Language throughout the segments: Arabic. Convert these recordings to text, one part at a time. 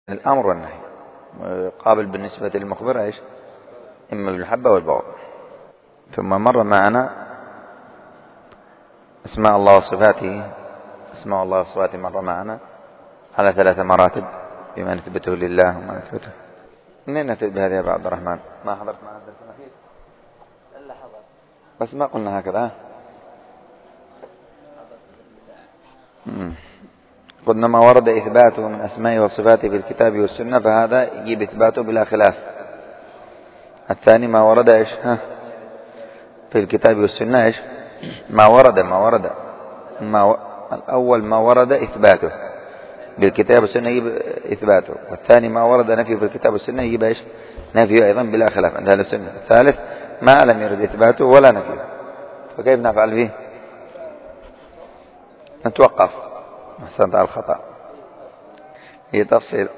الأمر والنهي قابل بالنسبة للمخبر إيش؟ إما بالمحبة والبغض. ثم مر معنا اسماء الله وصفاته. اسماء الله وصفاته مر معنا على 3 مراتب بما نثبته لله وما نثبته. منين نثبت بهذه يا عبد الرحمن؟ ما حضرت معنا الدرس الأخير؟ إلا حضر، بس ما قلنا هكذا. قلنا ما ورد إثباته من أسمائه وصفاته في الكتاب والسنة فهذا يجيب إثباته بلا خلاف. الثاني ما ورد إيش في الكتاب والسنة إيش الأول ما ورد إثباته بالكتاب والسنة يجيب إثباته، والثاني ما ورد نفيه في الكتاب والسنة يجيب إيش نفيه أيضا بلا خلاف عند أهل السنة. الثالث ما لم يرد إثباته ولا نفيه، فكيف نفعل فيه؟ نتوقف. أحسنت على الخطأ. هي تفصيل.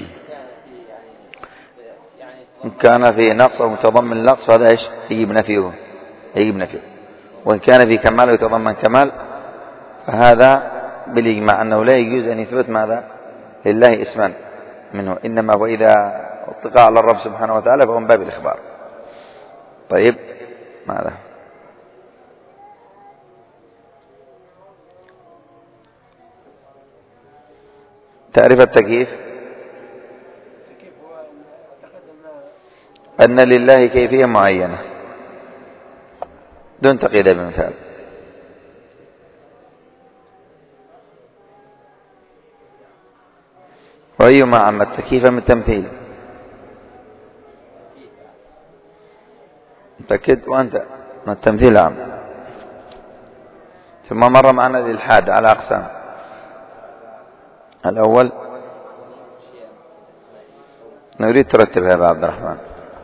إن كان فيه نقص أو متضمن نقص فهذا إيش يجيب نفيه. وإن كان فيه كمال ويتضمن كمال فهذا بالإجماع أنه لا يجوز أن يثبت ماذا لله اسما منه، إنما وإذا اطلق على الرب سبحانه وتعالى فهو من باب الإخبار. طيب ماذا تعرف التكييف؟ أن لله كيفية معينة دون تقييد بمثال. وأيما عم التكييف من التمثيل؟ متأكد وأنت من التمثيل عام. ثم مر معنا الإلحاد على أقسام. الأول نريد ترتبها يا عبد الرحمن.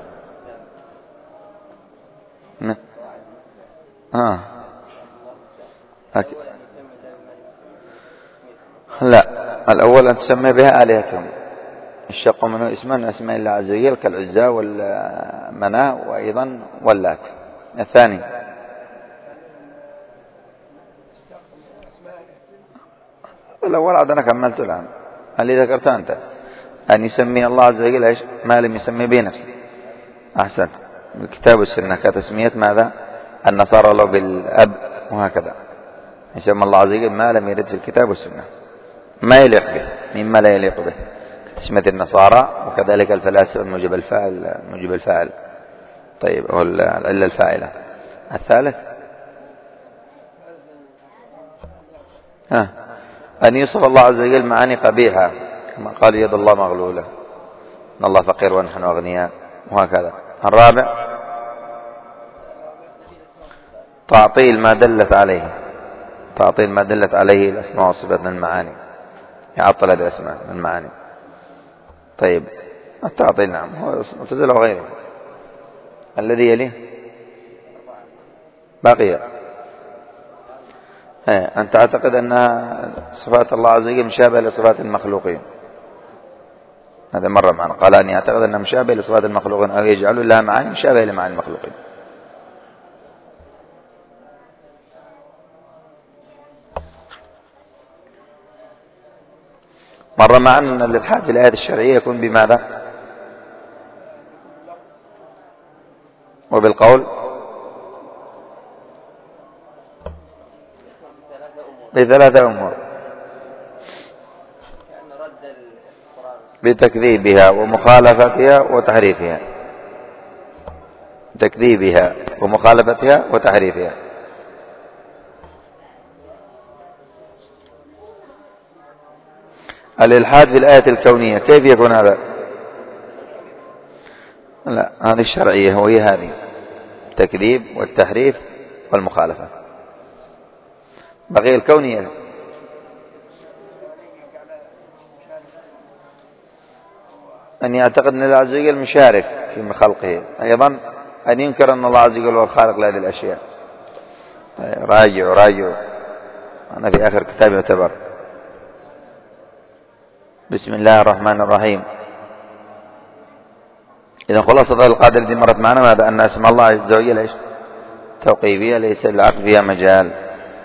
لا، الأول أن تسمي بها آلهتهم، الشق منه اسما من أسماء الله عز وجل كالعزى والمناة وأيضا واللات. الثاني الأول عاد أنا كملت الآن اللي ذكرته أنت، أن يسمي الله عز وجل إيش ما لم يسمي به نفسه. أحسن. الكتاب والسنة كتسمية ماذا النصارى له بالأب وهكذا، يسمى الله عز وجل ما لم يرد في الكتاب والسنة ما يليق به مما لا يليق به كتسمية النصارى، وكذلك الفلاسفة الموجب الفاعل. طيب هو العلة الفاعلة. الثالث أن يوصف الله عز وجل معاني قبيحة كما قال يد الله مغلولة، إن الله فقير ونحن أغنياء وهكذا. الرابع تعطيل ما دلت عليه الأسماء والصفات من المعاني، يعطل هذه الأسماء من المعاني. طيب التعطيل نعم هو معتزلة وغيره. الذي يليه باقية. أن تعتقد أن صفات الله عز وجل مشابهة لصفات المخلوقين، هذا مرة معنا. قال أن يعتقد أنها مشابهة لصفات المخلوقين أو يجعل لها معاني مشابهة لمعاني المخلوقين. مر معنا أن الإلحاد في الآيات الشرعية يكون بماذا؟ وبالقول ب3 أمور: بتكذيبها ومخالفتها وتحريفها. الإلحاد في الآية الكونية كيف يكون هذا؟ لا، هذه الشرعية وهي هذه التكذيب والتحريف والمخالفة. بقي الكونية أن يعتقد أن الله عز وجل مشارك في خلقه، أيضا أن ينكر أن الله عز وجل هو الخالق لهذه الأشياء. راجعوا أنا في آخر كتاب يعتبر. بسم الله الرحمن الرحيم. إذا خلاصة القاعدة التي مرت معنا ماذا؟ أن اسم الله عز وجل إيش توقيفية ليس العقل فيها مجال،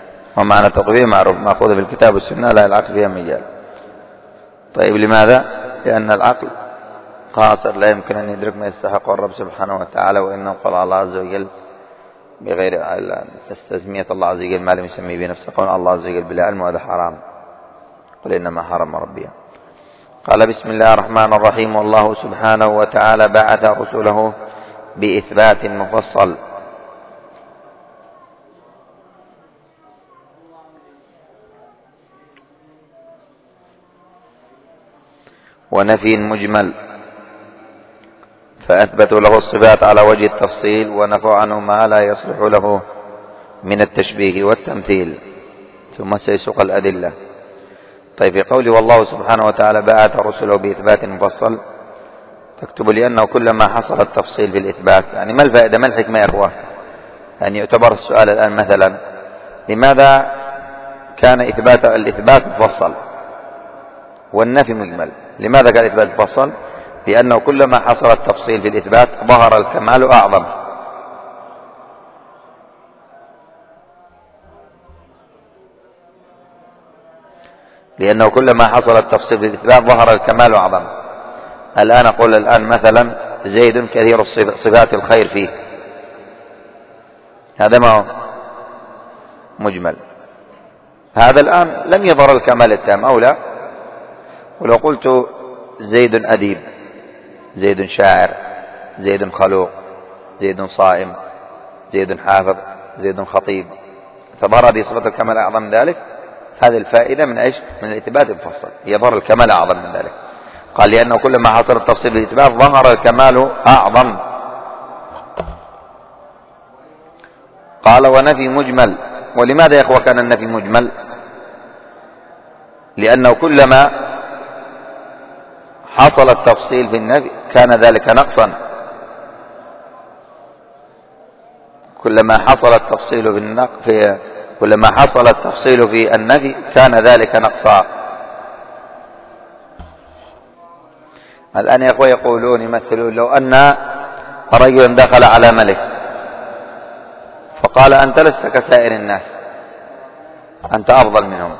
ومعنى توقيفية معروف مأخوذ في الكتاب والسنة لا العقل فيها مجال. طيب لماذا؟ لأن العقل قاصر لا يمكن أن يدرك ما يستحق الرب سبحانه وتعالى، وإنه قال الله عز وجل بغير تسمية الله عز وجل ما لم يسمي بنفسه، قال الله عز وجل بلا علم وهذا حرام، قل إنما حرم ربي. قال بسم الله الرحمن الرحيم. والله سبحانه وتعالى بعث رسله بإثبات مفصل ونفي مجمل، فأثبتوا له الصفات على وجه التفصيل ونفوا عنه ما لا يصلح له من التشبيه والتمثيل، ثم سيسوق الأدلة. طيب، في قوله والله سبحانه وتعالى بعث رسله بإثبات مفصل، تكتب لأنه كلما حصل التفصيل في الإثبات، يعني ما الفائدة ما الحكمة يا أخوة؟ يعني يعتبر السؤال الآن مثلا لماذا كان الإثبات مفصل والنفي مجمل؟ لماذا كان الإثبات مفصل؟ لأنه كلما حصل التفصيل في الإثبات ظهر الكمال أعظم. لأنه كلما حصل التفصيل في الإثبات ظهر الكمال أعظم. الآن أقول مثلا زيد كثير صفات الخير فيه، هذا ما هو مجمل. هذا الآن لم يظهر الكمال التام أو لا. ولو قلت زيد أديب، زيد شاعر، زيد خلوق، زيد صائم، زيد حافظ، زيد خطيب، فظهر هذه صفة الكمال أعظم من ذلك. هذه الفائدة من إيش؟ من الإثبات المفصل، يظهر الكمال أعظم من ذلك. قال لأنه كلما حصل التفصيل بالإثبات ظهر الكمال أعظم. قال ونفي مجمل. ولماذا يا أخوة كان النفي مجمل؟ لأنه كلما حصل التفصيل في النفي كان ذلك نقصا. كلما حصل التفصيل في النفي كان ذلك نقصا. الآن يا أخوة يقولون يمثلون لو أن رجلا دخل على ملك فقال أنت لست كسائر الناس، أنت أفضل منهم،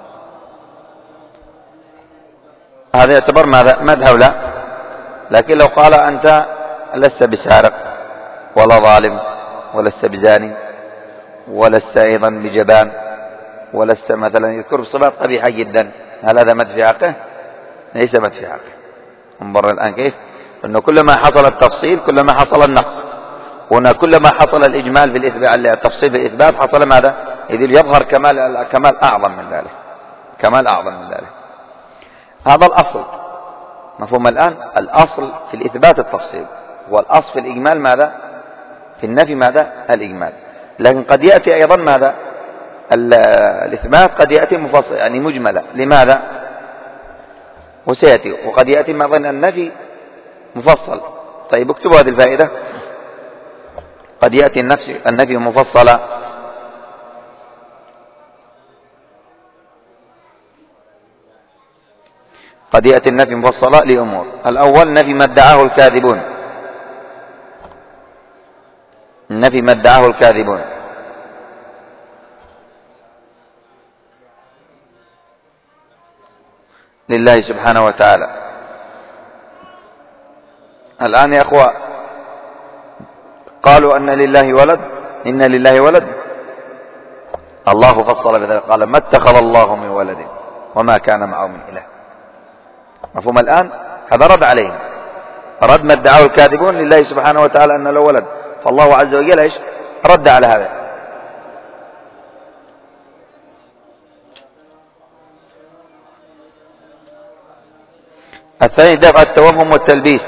هذا يعتبر ماذا؟ مدح لا. لكن لو قال أنت لست بسارق ولا ظالم ولست بزاني ولست أيضا بجبان ولست مثلا، يذكر صفات قبيحة جدا، هل هذا مدح في حقه؟ ليس مدح في حقه. انظر الآن كيف أنه كلما حصل التفصيل كلما حصل النقص. هنا كلما حصل الإجمال في الإثبات، التفصيل في الإثبات، حصل ماذا؟ إذ يظهر كمال أعظم من ذلك، كمال أعظم من ذلك. هذا الأصل. مفهوم الآن؟ الأصل في الإثبات التفصيل، والأصل في الإجمال ماذا؟ في النفي ماذا؟ الإجمال. لكن قد يأتي أيضا ماذا؟ الإثبات قد يأتي مفصل يعني مجملا. لماذا؟ وسيأتي. وقد يأتي ما ظن النفي مفصل. طيب اكتبوا هذه الفائدة. قد يأتي النفي مفصلا، قد يأتي النفي مفصلا لأمور. الأول نفي ما ادعاه الكاذبون، نفي ما ادعاه الكاذبون. لله سبحانه وتعالى. الآن يا أخوة قالوا أن لله ولد، إن لله ولد، الله فصل بذلك قال ما اتخذ الله من ولد وما كان معه من إله. مفهوم الآن؟ هذا رد عليهم، رد ما ادعاه الكاذبون لله سبحانه وتعالى أن له ولد، فالله عز وجل إيش؟ رد على هذا. الثاني دفع التوهم والتلبيس.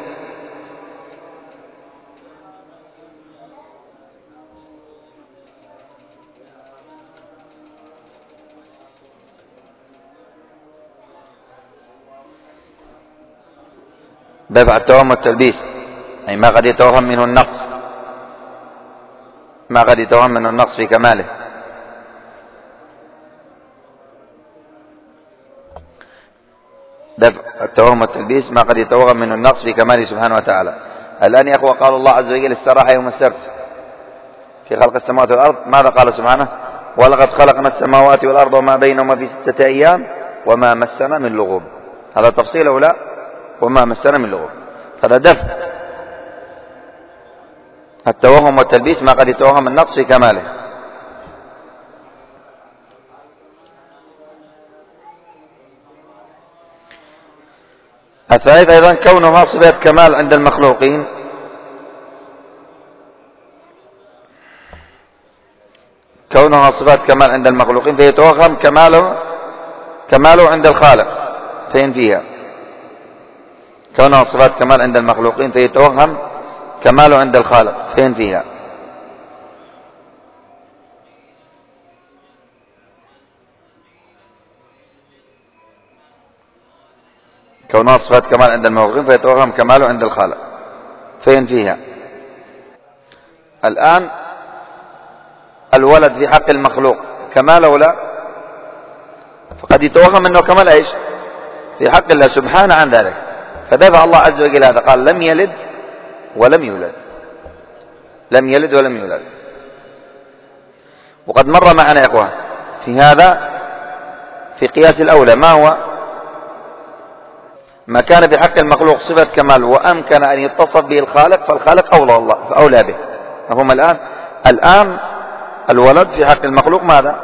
دفع التوهم والتلبيس أي ما قد يتوهم منه النقص، ما قد يتوهم منه النقص في كماله. دفع التوهم والتلبيس ما قد يتوهم منه النقص في كماله سبحانه وتعالى. الآن يا أخوة قال الله عز وجل استراح يوم السبت في خلق السماوات والأرض. ماذا قال سبحانه؟ ولقد خلقنا السماوات والأرض وما بينهما في 6 أيام وما مسنا من لغوب. هذا تفصيل أو لا؟ وما مسنا من لغة. هذا دفع التوهم والتلبيس ما قد يتوهم النقص في كماله. الثالث أيضا كونها صفة كمال عند المخلوقين، كونها صفات كمال عند المخلوقين فيتوهم كماله عند الخالق فين فيها. كونها صفات كمال عند المخلوقين فيتوهم كماله عند الخالق فين فيها. كونها صفات كمال عند المخلوقين فيتوهم كماله عند الخالق فين فيها. الآن الولد في حق المخلوق كمال أو لا؟ فقد يتوهم أنه كمال إيش في حق الله سبحانه عن ذلك، فدفع الله عز وجل هذا، قال لم يلد ولم يولد، لم يلد ولم يولد. وقد مر معنا يا إخوان في هذا في قياس الأولى ما هو؟ ما كان في حق المخلوق صفة كمال وأمكن أن يتصف به الخالق فالخالق أولى به. مفهوم الآن؟ الآن الولد في حق المخلوق ماذا؟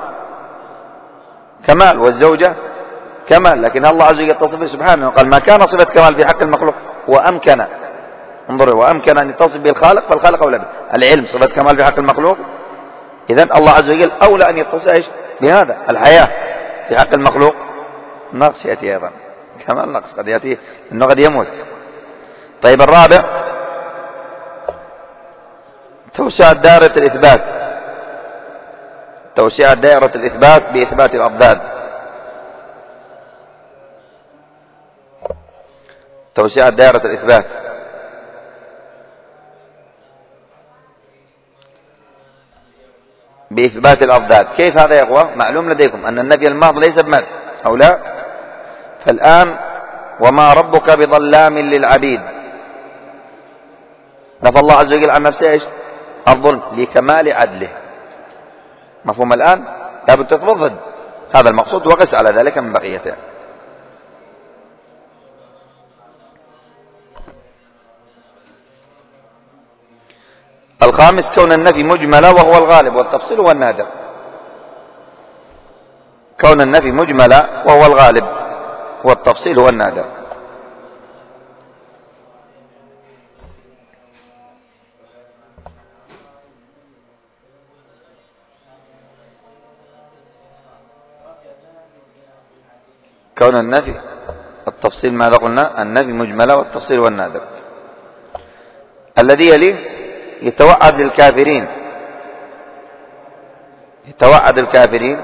كمال، والزوجة كمال، لكن الله عز وجل يتصف به سبحانه قال ما كان صفة كمال في حق المخلوق وأمكن، انظروا، وأمكن أن يتصف به الخالق فالخالق أولى به. العلم صفة كمال في حق المخلوق، إذن الله عز وجل أولى أن يتصف إيش بهذا. الحياة في حق المخلوق نقص يأتي أيضا، كمال نقص قد يأتي إنه قد يموت. طيب الرابع توسعة دائرة الإثبات، توسعة دائرة الإثبات بإثبات الأضداد، توسعة دائرة الإثبات بإثبات الأضداد. كيف هذا يا أخوة؟ معلوم لديكم أن النفي الماض ليس بمد أو لا؟ فالآن وما ربك بظلام للعبيد، نفى الله عز وجل عن نفسه إيش؟ الظلم لكمال عدله. مفهوم الآن؟ لابد تثبت ضد هذا المقصود وقس على ذلك من بقيته. الخامس كون النفي مجملة وهو الغالب والتفصيل هو النادر. كون النفي مجملة وهو الغالب والتفصيل هو النادر. كون النفي التفصيل ماذا قلنا؟ النفي مجملة والتفصيل هو النادر. الذي يليه يتوعد للكافرين، يتوعد الكافرين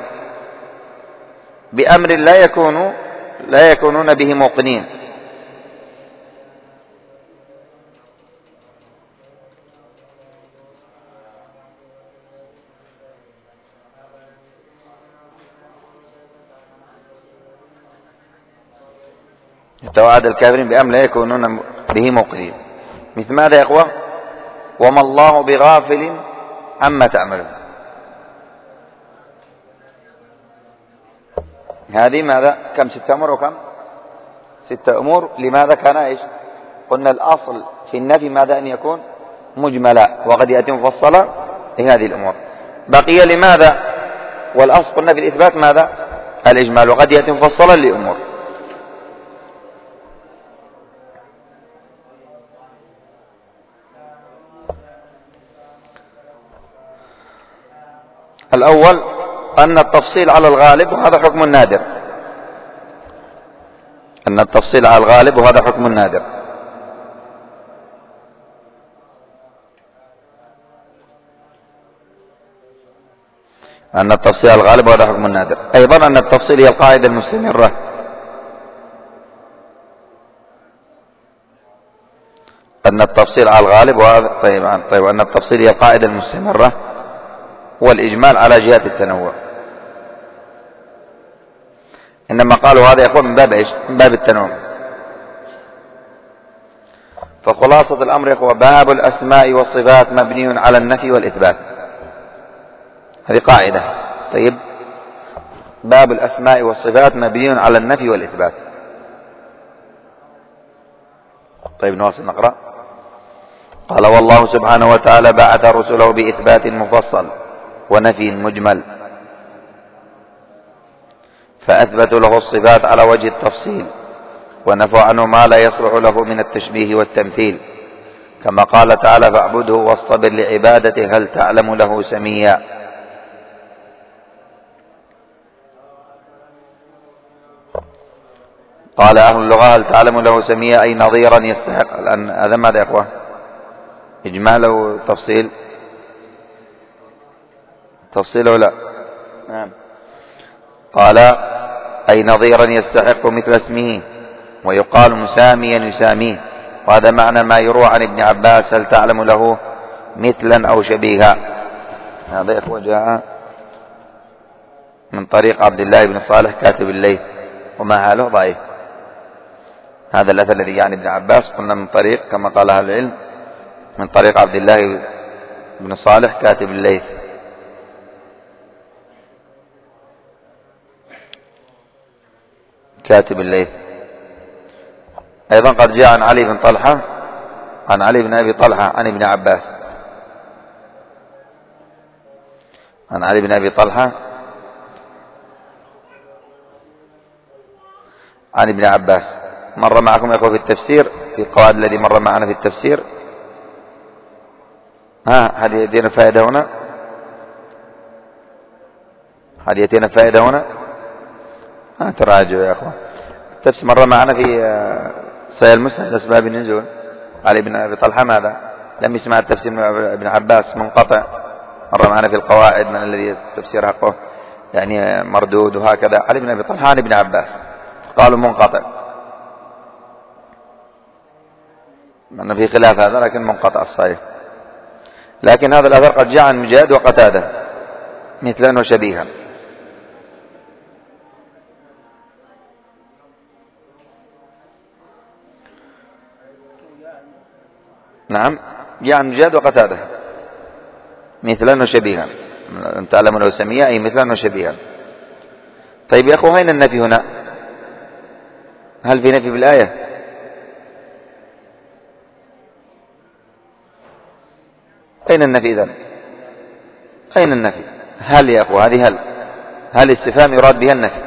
بأمر لا يكونون به موقنين. يتوعد الكافرين بأمر لا يكونون به موقنين. مثل ماذا يا إخوة؟ وما الله بغافل عما تعملون. هذه ماذا؟ كم؟ 6 أمور وكم؟ 6 أمور. لماذا كان إيش؟ قلنا الأصل في النفي ماذا؟ أن يكون مجملا وقد يأتي مفصلا لهذه الأمور. بقي لماذا؟ والأصل قلنا في الإثبات ماذا؟ الإجمال وقد يأتي مفصلا لأمور. الأول أن التفصيل على الغالب وهذا حكم النادر، أن التفصيل على الغالب وهذا حكم النادر. أن التفصيل على الغالب وهذا حكم النادر. أيضا أن التفصيل هي القاعدة المستمرة، أن التفصيل على الغالب وهذا طيب أن التفصيل هي القاعدة المستمرة والإجمال على جهة التنوع. إنما قالوا هذا يكون من باب إيش؟ من باب التنوع. فخلاصة الأمر يا إخوة باب الأسماء والصفات مبني على النفي والإثبات، هذه قاعدة. طيب باب الأسماء والصفات مبني على النفي والإثبات. طيب نواصل نقرأ. قال والله سبحانه وتعالى بعث رسله بإثبات مفصل ونفي مجمل، فأثبتوا له الصفات على وجه التفصيل، ونفوا عنه ما لا يصلح له من التشبيه والتمثيل، كما قال تعالى فاعبده واصطبر لعبادته هل تعلم له سميا. قال أهل اللغة هل تعلم له سميا أي نظيرا يستحق. الآن هذا ماذا يا أخوة؟ إجمال أو تفصيل؟ تفصيل ولا نعم. قال أي نظيرا يستحق مثل اسمه، ويقال مساميا يساميه، وهذا معنى ما يروى عن ابن عباس هل تعلم له مثلا أو شبيها. هذا يا أخوة جاء من طريق عبد الله بن صالح كاتب الليث، وما حاله ضعيف. هذا الأثر الذي يعني ابن عباس قلنا من طريق كما قال أهل العلم من طريق عبد الله بن صالح كاتب الليث. كاتب الليث. أيضا قد جاء عن علي بن طلحة عن علي بن أبي طلحة عن ابن عباس، عن علي بن أبي طلحة عن ابن عباس. مر معكم يا أخوة في التفسير في القواعد الذي مر معنا في التفسير. هل يأتينا فائدة هنا؟ هل يأتينا فائدة هنا؟ تراجعوا يا أخوة. التفسير مر معنا في صحيح المسند أسباب النزول. علي بن أبي طلحة ماذا؟ لم يسمع التفسير من ابن عباس منقطع. مر معنا في القواعد من الذي التفسير حقه يعني مردود وهكذا. علي بن أبي طلحة عن ابن عباس قالوا منقطع، أن في خلاف هذا لكن منقطع الصحيح. لكن هذا الأثر قد جاء عن مجاهد وقتادة مثلا وشبيها. نعم جاء عن مجاهد وقتادة مثلا وشبيها. أن تعلم له سميا أي مثلا وشبيها. طيب يا أخوة أين النفي هنا؟ هل في نفي بالآية؟ أين النفي إذن؟ أين النفي؟ هل يا أخوة هذه هل استفهام يراد بها النفي؟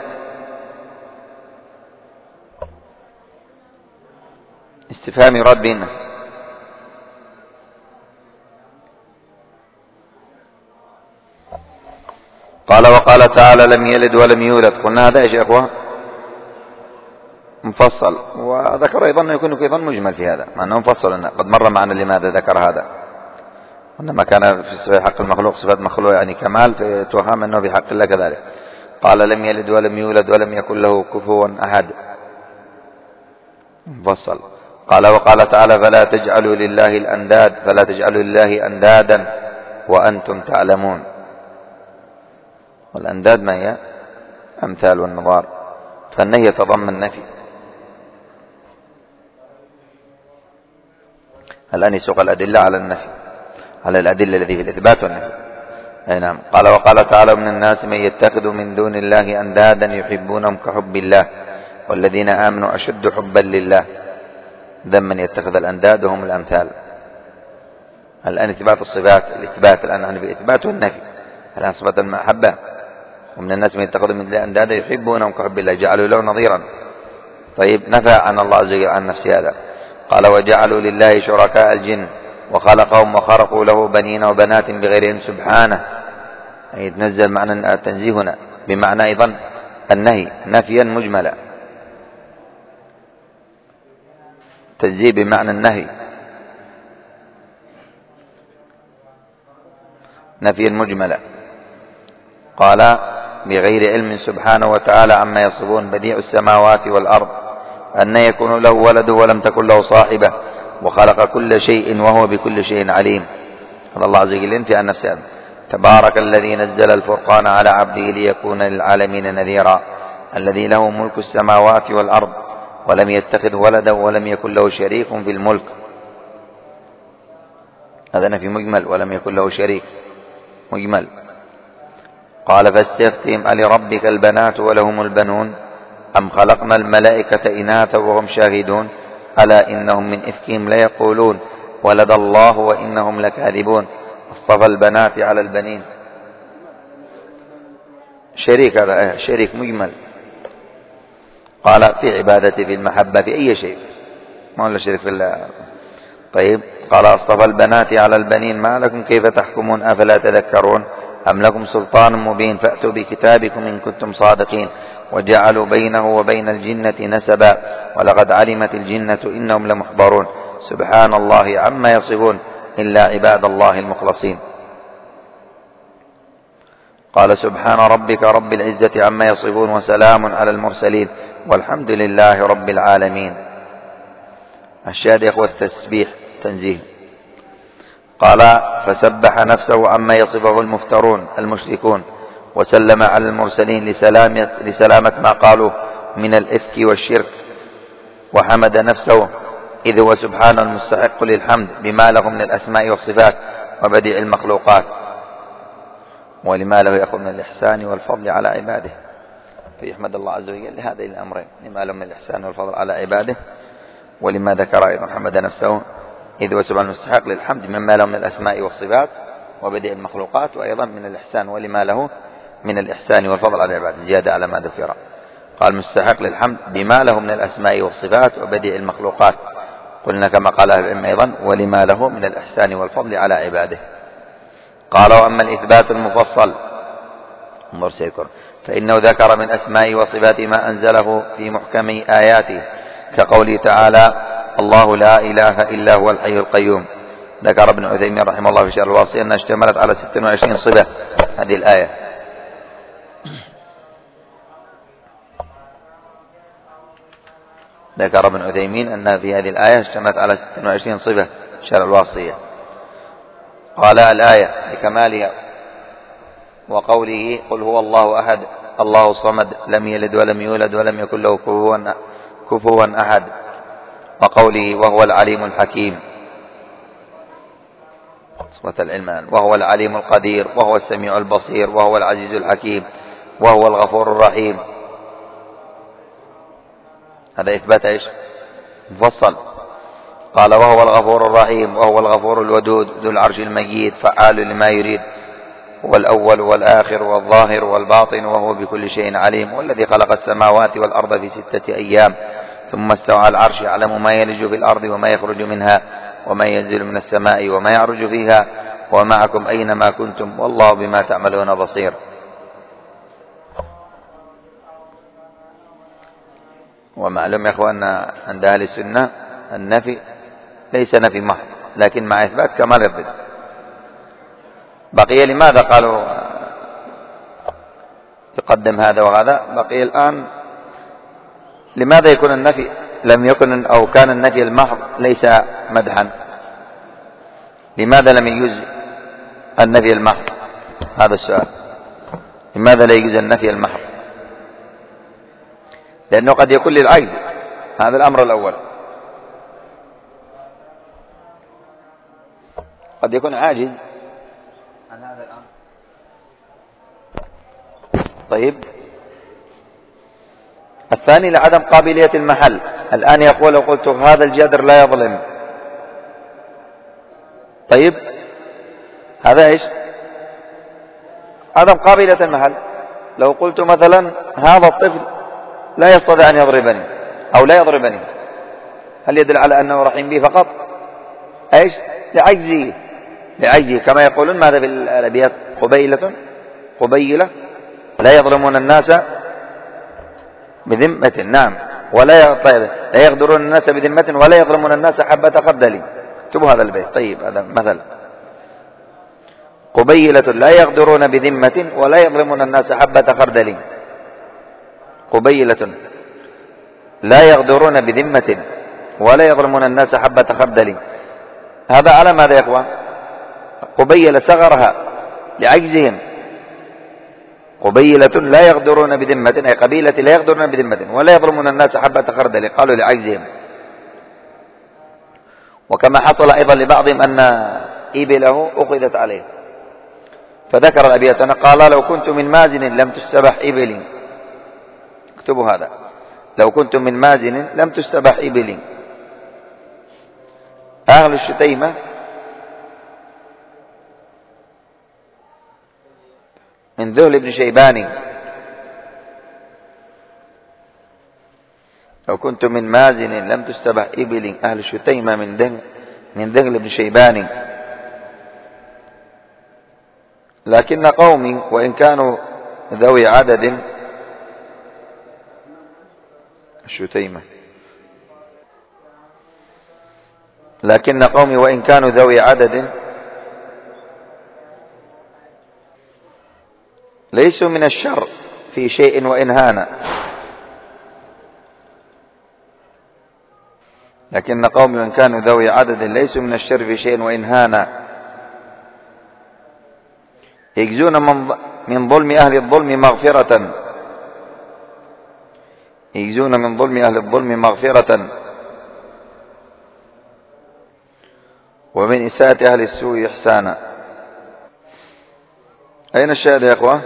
استفهام يراد به النفي. قال وقال تعالى لم يلد ولم يولد. قلنا هذا ايش يا أخوة؟ مفصل. وذكر أيضا يكون أيضا مجمل في هذا مع أنه مفصل. قد مر معنا لماذا ذكر هذا، وإنما كان في حق المخلوق صفات مخلوق يعني كمال، فتوهم أنه في حق الله كذلك. قال لم يلد ولم يولد ولم يكن له كفوا أحد. مفصل. قال وقال تعالى فلا تجعلوا لله الأنداد، فلا تجعلوا لله أندادا وأنتم تعلمون. والأنداد ما هي؟ أمثال والنظار. فالنهي يتضمن النفي. الآن يسوق الأدلة على النفي، على الأدلة التي في الإثبات والنفي. أي نعم. قال وقال تعالى من الناس من يتخذ من دون الله أندادا يحبونهم كحب الله والذين آمنوا أشد حبا لله. ذم من يتخذ الأنداد وهم الأمثال. الآن إثبات الصفات، الإثبات الآن عن الإثبات والنفي. الآن صفة المحبة. ومن الناس من يتخذ من الله أندادا يحبونهم كحب الله جعلوا له نظيرا. طيب نفى عن الله عز وجل عن نفسه هذا. قال وجعلوا لله شركاء الجن وخلقهم وخرقوا له بنين وبنات بغير علم سبحانه. أي يتنزل معنى التنزيه هنا بمعنى أيضا النهي نفيا مجملا. تنزيه بمعنى النهي نفيا مجملا. قال بغير علم سبحانه وتعالى عما يصفون بديع السماوات والأرض أن يكون له ولد ولم تكن له صاحبة وخلق كل شيء وهو بكل شيء عليم. هذا الله عز وجل ينفي عن نفسه. تبارك الذي نزل الفرقان على عبده ليكون للعالمين نذيرا الذي له ملك السماوات والأرض ولم يتخذ ولدا ولم يكن له شريك في الملك. هذا نفي مجمل ولم يكن له شريك مجمل. قال فاستفتهم ألربك البنات ولهم البنون أم خلقنا الملائكة إناثا وهم شاهدون ألا إنهم من إفكهم ليقولون ولد الله وإنهم لكاذبون اصطفى البنات على البنين. شريك، هذا شريك مجمل. قال في عبادتي في المحبة في أي شيء، ما هو شريك في الله. طيب قال اصطفى البنات على البنين ما لكم كيف تحكمون أفلا تذكرون أم لكم سلطان مبين فأتوا بكتابكم إن كنتم صادقين وجعلوا بينه وبين الجنة نسبا ولقد علمت الجنة إنهم لمحضرون سبحان الله عما يصفون إلا عباد الله المخلصين. قال سبحان ربك رب العزة عما يصفون وسلام على المرسلين والحمد لله رب العالمين. الشاهد يا أخوة التسبيح تنزيه. قال فسبح نفسه عما يصفه المفترون المشركون وسلم على المرسلين لسلامة ما قالوا من الإفك والشرك، وحمد نفسه إذ هو سبحانه المستحق للحمد بما له من الأسماء والصفات وبديع المخلوقات، ولما له يأخذ من الإحسان والفضل على عباده. فيحمد الله عز وجل لهذين الأمرين، لما له من الإحسان والفضل على عباده، ولما ذكر أيضا حمد نفسه إذ هو سبحانه المستحق للحمد مما له من الأسماء والصفات وبديع المخلوقات، وأيضا من الإحسان ولما له من الإحسان والفضل على عباده زيادة على ما ذكر. قال مستحق للحمد بما له من الأسماء والصفات وبديع المخلوقات، قلنا كما قال العلم أيضا ولما له من الإحسان والفضل على عباده. قال وأما الإثبات المفصل فإنه ذكر من أسماء وصفات ما أنزله في محكم آياته كقوله تعالى الله لا إله إلا هو الحي القيوم. ذكر ابن عثيمين رحمه الله في شرح الواصية أنها اشتملت على 26 صفة هذه الآية. ذكر ابن عثيمين أنها في هذه الآية اشتملت على 26 صفة شرح الواصية. قال الآية لكمالها وقوله قل هو الله أحد الله الصمد لم يلد ولم يولد ولم يكن له كفوا أحد، وقوله وهو العليم الحكيم صفة العلم، وهو العليم القدير وهو السميع البصير وهو العزيز الحكيم وهو الغفور الرحيم. هذا إثبات إيش مفصل. قال وهو الغفور الرحيم وهو الغفور الودود ذو العرش المجيد فعال لما يريد، هو الأول والآخر والظاهر والباطن وهو بكل شيء عليم، والذي خلق السماوات والأرض في 6 أيام ثم استوى على العرش يعلم ما يلج في الأرض وما يخرج منها وما ينزل من السماء وما يعرج فيها ومعكم أينما كنتم والله بما تعملون بصير. ومعلوم يا أخوان عند أهل السنة النفي ليس نفي محض لكن مع إثبات كمال الضد. بقي لماذا قالوا يقدم هذا وهذا؟ بقي الآن لماذا يكون النفي لم يكن أو كان النفي المحض ليس مدحا؟ لماذا لم يجوز النفي المحض؟ هذا السؤال. لماذا لا يجوز النفي المحض؟ لأنه قد يكون للعجز، هذا الأمر الأول. قد يكون عاجز عن هذا الأمر. طيب الثاني لعدم قابلية المحل. الآن يقول لو قلت هذا الجدر لا يظلم، طيب هذا إيش؟ عدم قابلية المحل. لو قلت مثلا هذا الطفل لا يستطيع أن يضربني أو لا يضربني، هل يدل على أنه رحيم بي فقط؟ إيش؟ لعجزه كما يقولون ماذا في الأبيات قبيلة لا يظلمون الناس بذمة. نعم لا يغدرون الناس بذمة ولا يظلمون الناس حبة خردل. اكتبوا هذا البيت. طيب هذا مثل. قبيلة لا يغدرون بذمة ولا يظلمون الناس حبة خردل. قبيلة لا يغدرون بذمة ولا يظلمون الناس حبة خردل. هذا على ماذا يا اخوان؟ قبيلة صغرها لعجزهم. قبيلة لا يغدرون بذمة أي قبيلة لا يغدرون بذمة ولا يظلمون الناس حبة خردل، قالوا لعجزهم. وكما حصل أيضا لبعضهم أن إبله أخذت عليه، فذكر الأبيات قال لو كنت من مازن لم تستبح إبلي. اكتبوا هذا. لو كنت من مازن لم تستبح إبلي. أهل الشتيمة من ذهل بن شيبان. لو كنت من مازن لم تستبح إبل. أهل الشتيمة من ذهل بن شيبان. لكن قومي وإن كانوا ذوي عدد. الشتيمة. لكن قومي وإن كانوا ذوي عدد ليسوا من الشر في شيء وإن هان. لكن قومي وإن كانوا ذوي عدد ليسوا من الشر في شيء وإن هان. يجزون من ظلم أهل الظلم مغفرة. يجزون من ظلم أهل الظلم مغفرة ومن إساءة أهل السوء إحسانا. أين الشاهد يا أخوة؟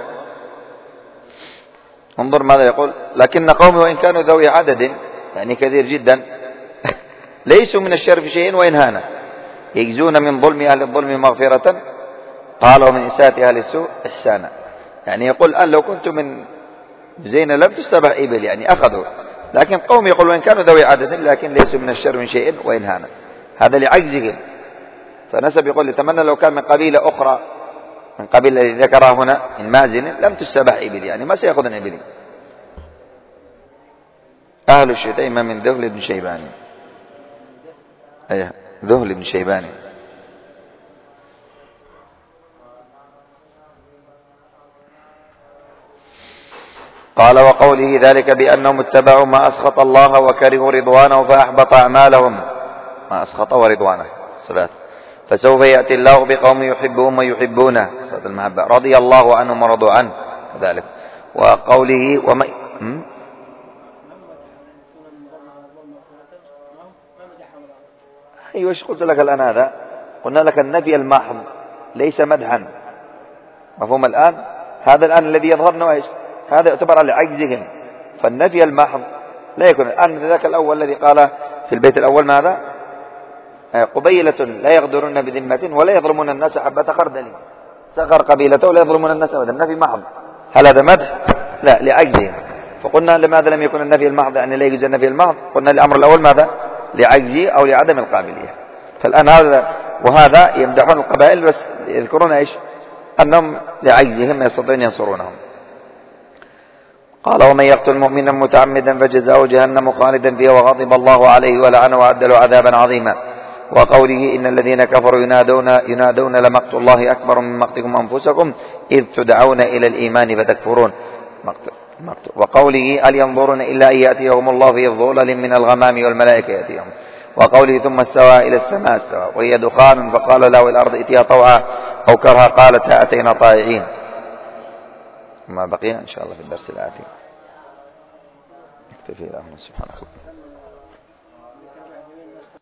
انظر ماذا يقول. لكن قومي وإن كانوا ذوي عدد يعني كثير جدا ليسوا من الشر في شيء وإن هان. يجزون من ظلم أهل الظلم مغفرة قال ومن إساءة أهل السوء إحسانا. يعني يقول أن لو كنت من زين لم تستبح إبل يعني أخذوا. لكن قوم يقول وإن كانوا ذوي عدد لكن ليسوا من الشر من شيء وإن هان. هذا لعجزهم. فنسب يقول يتمنى لو كان من قبيلة أخرى من قبيلة الذي ذكرها هنا من مازن لم تستبح إبل يعني ما سيأخذن إبل. أهل الشتيمة من ذهل بن شيبان. أيه ذهل بن شيبان. قال وقوله ذلك بأنهم اتبعوا ما أسخط الله وكرهوا رضوانه فأحبط أعمالهم. ما أسخط ورضوانه صفات. فسوف يأتي الله بقوم يحبهم ويحبونه صفات المحبة رضي الله عنهم ورضوا عنه كذلك. وقوله وما أيوة ايش قلت لك الآن هذا. قلنا لك النفي المحض ليس مدحا. مفهوم الآن. هذا الآن الذي يظهرنا ايش هذا يعتبر على عجزهم. فالنفي المحض لا يكون. الآن ذاك الأول الذي قال في البيت الأول ماذا قبيلة لا يغدرون بذمة ولا يظلمون الناس حبة خردل. صغر قبيلته ولا يظلمون الناس أبدا. النفي محض. هل هذا مدح؟ لا لعجزهم. فقلنا لماذا لم يكن النفي المحض يعني لا يجوز النفي المحض. قلنا الأمر الأول ماذا لعجزه أو لعدم القابلية. فالآن هذا وهذا يمدحون القبائل بس يذكرون ايش أنهم لعجزهم يستطيعون ينصرونهم. قال ومن يقتل مؤمنا متعمدا فجزاؤه جهنم خالدا فيها وغضب الله عليه ولعنه وأعد له عذابا عظيما. وقوله إن الذين كفروا ينادون لمقت الله أكبر من مقتكم أنفسكم إذ تدعون إلى الإيمان فتكفرون. وقوله هل ينظرون إلا أن يأتيهم الله في ظلل من الغمام والملائكة يأتيهم. وقوله ثم استوى إلى السماء استوى وهي دخان فقال له الأرض ائتيا طوعا أو كرها قالت أتينا طائعين. ما بقي إن شاء الله في الدرس الآتي. اكتفي الآن سبحانك.